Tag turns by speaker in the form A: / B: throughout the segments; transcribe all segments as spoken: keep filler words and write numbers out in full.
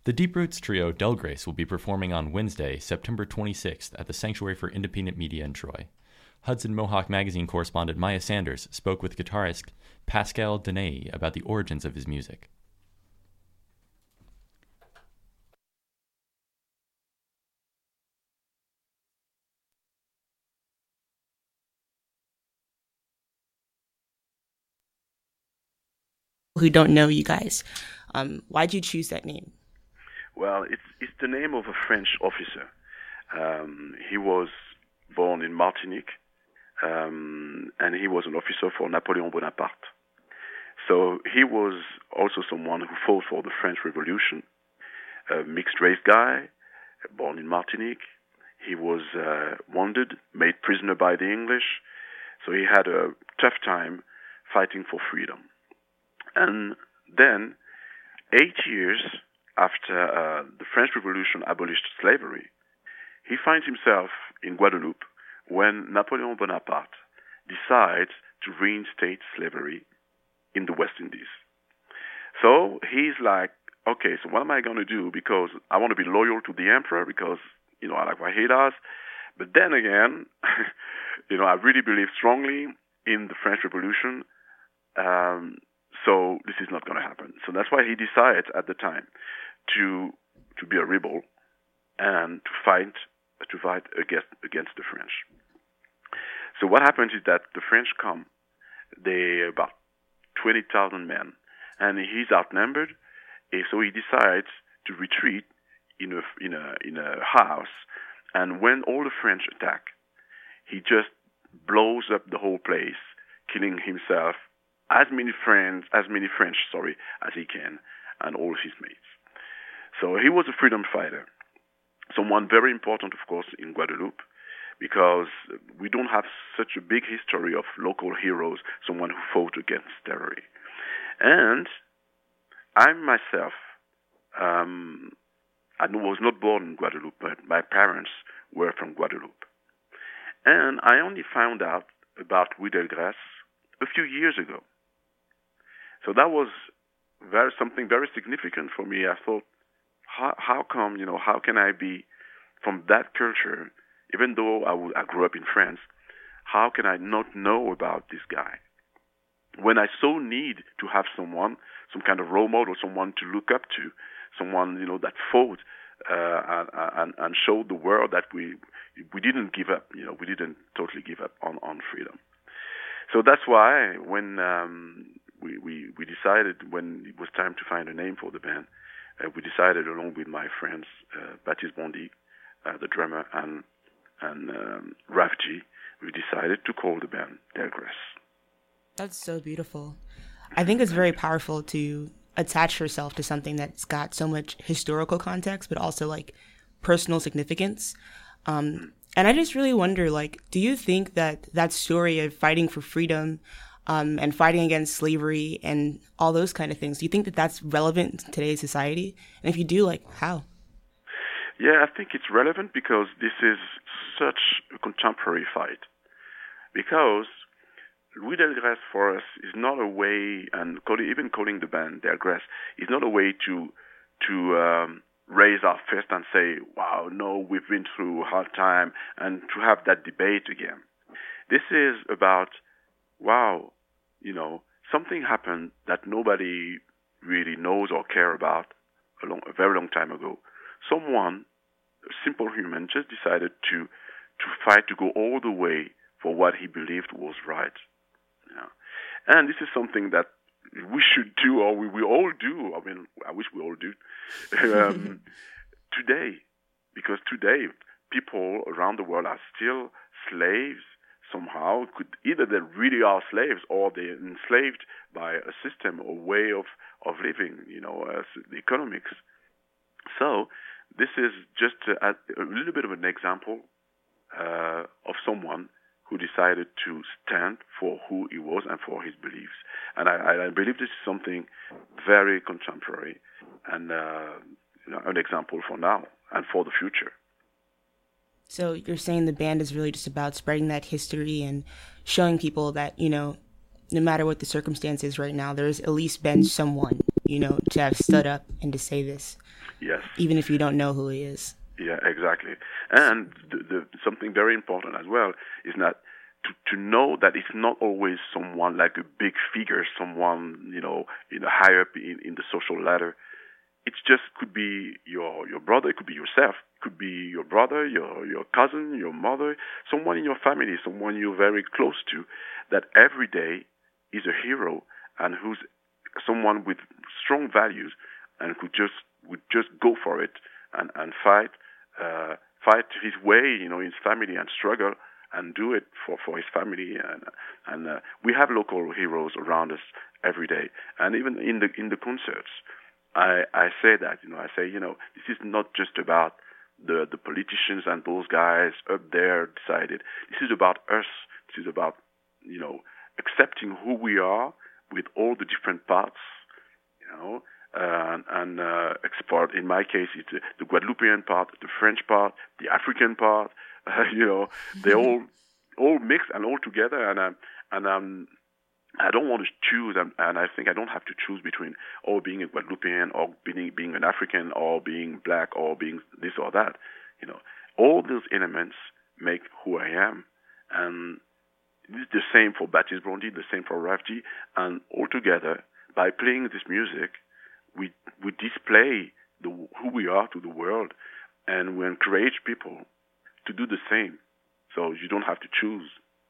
A: The Deep Roots trio Del Grace will be performing on Wednesday, September twenty-sixth at the Sanctuary for Independent Media in Troy. Hudson Mohawk Magazine correspondent Maya Sanders spoke with guitarist Pascal Deney about the origins of his music.
B: Who don't know you guys, um, why'd you choose that name?
C: Well, it's it's the name of a French officer. Um, he was born in Martinique, um, and he was an officer for Napoleon Bonaparte. So he was also someone who fought for the French Revolution, a mixed-race guy, born in Martinique. He was uh, wounded, made prisoner by the English, so he had a tough time fighting for freedom. And then, eight years after uh, the French Revolution abolished slavery, he finds himself in Guadeloupe when Napoleon Bonaparte decides to reinstate slavery in the West Indies. So he's like, okay, so what am I going to do? Because I want to be loyal to the emperor because, you know, I like what he does. But then again, you know, I really believe strongly in the French Revolution. Um, so this is not going to happen. So that's why he decides at the time to to be a rebel and to fight to fight against against the French. So what happens is that the French come, they about twenty thousand men, and he's outnumbered. And so he decides to retreat in a in a in a house, and when all the French attack, he just blows up the whole place, killing himself, as many friends, as many French, sorry, as he can, and all of his mates. So he was a freedom fighter, someone very important, of course, in Guadeloupe, because we don't have such a big history of local heroes, someone who fought against terror. And I myself, um, I was not born in Guadeloupe, but my parents were from Guadeloupe. And I only found out about Louis Delgrès a few years ago. So that was very something very significant for me. I thought, how, how come, you know, how can I be from that culture, even though I, w- I grew up in France, how can I not know about this guy? When I so need to have someone, some kind of role model, someone to look up to, someone, you know, that fought uh, and, and showed the world that we we didn't give up, you know, we didn't totally give up on, on freedom. So that's why when um, we, we, we decided, when it was time to find a name for the band, uh, we decided along with my friends, uh, Baptiste Bondy, uh, the drummer, and, and um, Raf G, we decided to call the band Del Grace.
B: That's so beautiful. I think it's very powerful to attach yourself to something that's got so much historical context, but also like personal significance. Um, and I just really wonder, like, do you think that that story of fighting for freedom um, and fighting against slavery and all those kind of things, do you think that that's relevant in today's society? And if you do, like, how?
C: Yeah, I think it's relevant because this is such a contemporary fight. Because Louis Delgrès for us is not a way, and call, even calling the band Delgrès, is not a way to to um, raise our fist and say, wow, no, we've been through a hard time, and to have that debate again. This is about, wow, you know, something happened that nobody really knows or care about a, long, a very long time ago. Someone, a simple human, just decided to to fight, to go all the way for what he believed was right. Yeah. And this is something that we should do, or we, we all do. I mean, I wish we all do um, today, because today people around the world are still slaves somehow. Could either they really are slaves, or they're enslaved by a system or way of of living. You know, as the economics. So this is just a, a little bit of an example uh, of someone who decided to stand for who he was and for his beliefs. And I, I believe this is something very contemporary and uh, you know, an example for now and for the future.
B: So you're saying the band is really just about spreading that history and showing people that, you know, no matter what the circumstances right now, there's at least been someone you know, to have stood up and to say this.
C: Yes.
B: Even if you don't know who he is.
C: Yeah, exactly. And the, the, something very important as well is that to, to know that it's not always someone like a big figure, someone, you know, you know, high up in, in the social ladder. It just could be your your brother, it could be yourself, it could be your brother, your your cousin, your mother, someone in your family, someone you're very close to, that every day is a hero and who's someone with strong values and could just would just go for it and and fight uh, fight his way, you know, his family and struggle and do it for, for his family. And and uh, we have local heroes around us every day, and even in the in the concerts. I, I say that, you know, I say, you know, this is not just about the, the politicians and those guys up there decided. This is about us. This is about, you know, accepting who we are with all the different parts, you know, uh, and uh, export. In my case, it's the, the Guadeloupean part, the French part, the African part. Uh, you know, they all all mixed and all together, and um, and um. I don't want to choose, and, and I think I don't have to choose between or being a Guadeloupean or being being an African or being black or being this or that. You know, all those elements make who I am, and it's the same for Baptiste Blondy, the same for Rafji, and altogether, by playing this music, we we display the, who we are to the world, and we encourage people to do the same. So you don't have to choose.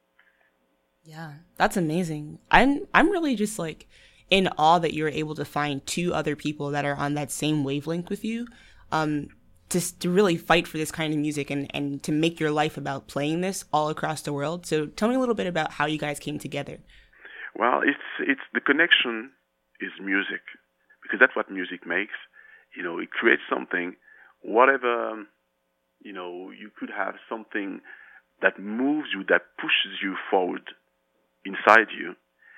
B: Yeah, that's amazing. I'm I'm really just like in awe that you're able to find two other people that are on that same wavelength with you, um, to to really fight for this kind of music and, and to make your life about playing this all across the world. So tell me a little bit about how you guys came together.
C: Well, it's it's the connection is music, because that's what music makes. You know, it creates something, whatever, you know, you could have something that moves you, that pushes you forward inside you.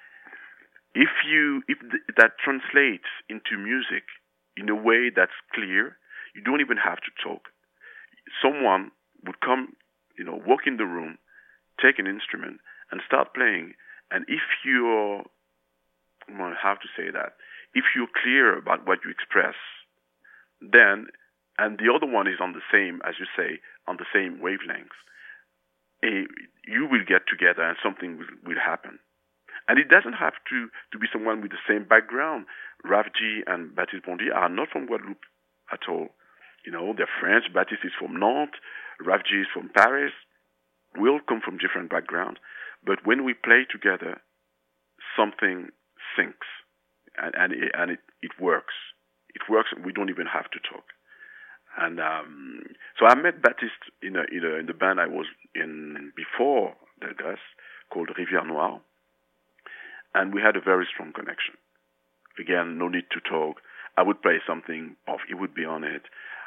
C: If you if th- that translates into music in a way that's clear, you don't even have to talk. Someone would come, you know, walk in the room, take an instrument, and start playing. And if you're, well, how to say that, if you're clear about what you express, then, and the other one is on the same, as you say, on the same wavelength, a, you will get together and something will, will happen. And it doesn't have to, to be someone with the same background. Rafji and Baptiste Blondy are not from Guadeloupe at all. You know, they're French. Baptiste is from Nantes. Rafji is from Paris. We all come from different backgrounds. But when we play together, something syncs. And, and, it, and it, it works. It works, and we don't even have to talk. And um, so I met Baptiste in, a, in, a, in the band I was in before Delgas, called Rivière Noire. And we had a very strong connection. Again, no need to talk. I would play something off, he would be on it.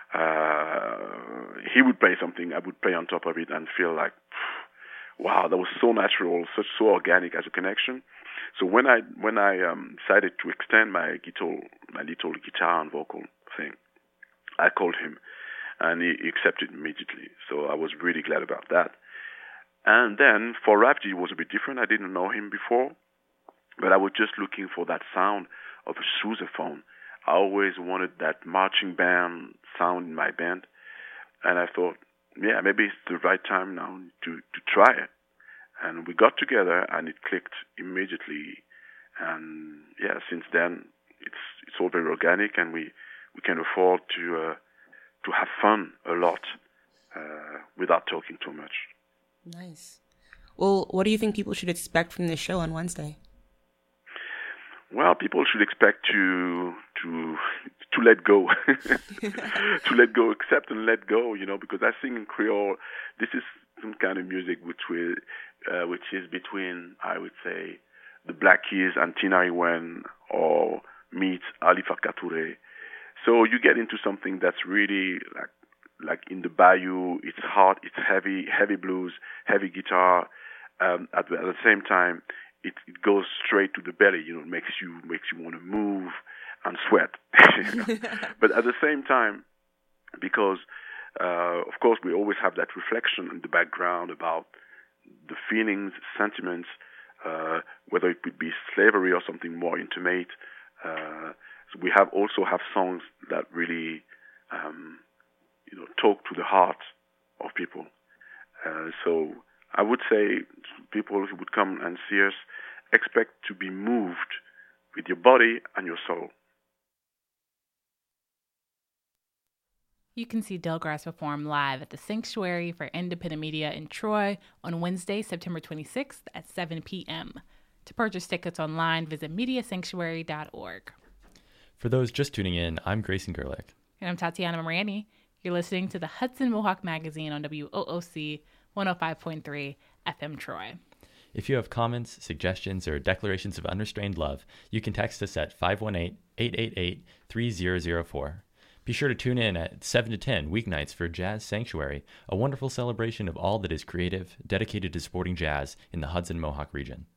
C: Uh, he would play something, I would play on top of it and feel like, wow, that was so natural, such so organic as a connection. So when I when I um, decided to extend my guitar, my little guitar and vocal thing, I called him, and he accepted immediately. So I was really glad about that. And then for Rafji, it was a bit different. I didn't know him before, but I was just looking for that sound of a sousaphone. I always wanted that marching band sound in my band, and I thought, yeah, maybe it's the right time now to, to try it. And we got together, and it clicked immediately. And yeah, since then, it's it's all very organic, and we, we can afford to uh, to have fun a lot uh, without talking too much.
B: Nice. Well, what do you think people should expect from this show on Wednesday?
C: Well, people should expect to to to let go, to let go, accept and let go. You know, because I sing in Creole. This is some kind of music which will, uh, which is between, I would say, the Black Keys and Tina Iwen, or meets Ali Farka Touré. So you get into something that's really like like in the bayou. It's hard, it's heavy, heavy blues, heavy guitar. Um, at, the, at the same time, it, it goes straight to the belly. You know, it makes you makes you want to move and sweat. But at the same time, because uh, of course we always have that reflection in the background about the feelings, sentiments, uh, whether it would be slavery or something more intimate. Uh, So we have also have songs that really, um, you know, talk to the heart of people. Uh, so I would say people who would come and see us expect to be moved with your body and your soul.
D: You can see Delgrasse perform live at the Sanctuary for Independent Media in Troy on Wednesday, September twenty-sixth at seven p.m. To purchase tickets online, visit media sanctuary dot org.
A: For those just tuning in, I'm Grayson Gerlich.
D: And I'm Tatiana Morani. You're listening to the Hudson Mohawk Magazine on W O O C one oh five point three F M Troy.
A: If you have comments, suggestions, or declarations of unrestrained love, you can text us at five one eight, eight eight eight, three zero zero four. Be sure to tune in at seven to ten weeknights for Jazz Sanctuary, a wonderful celebration of all that is creative, dedicated to supporting jazz in the Hudson Mohawk region.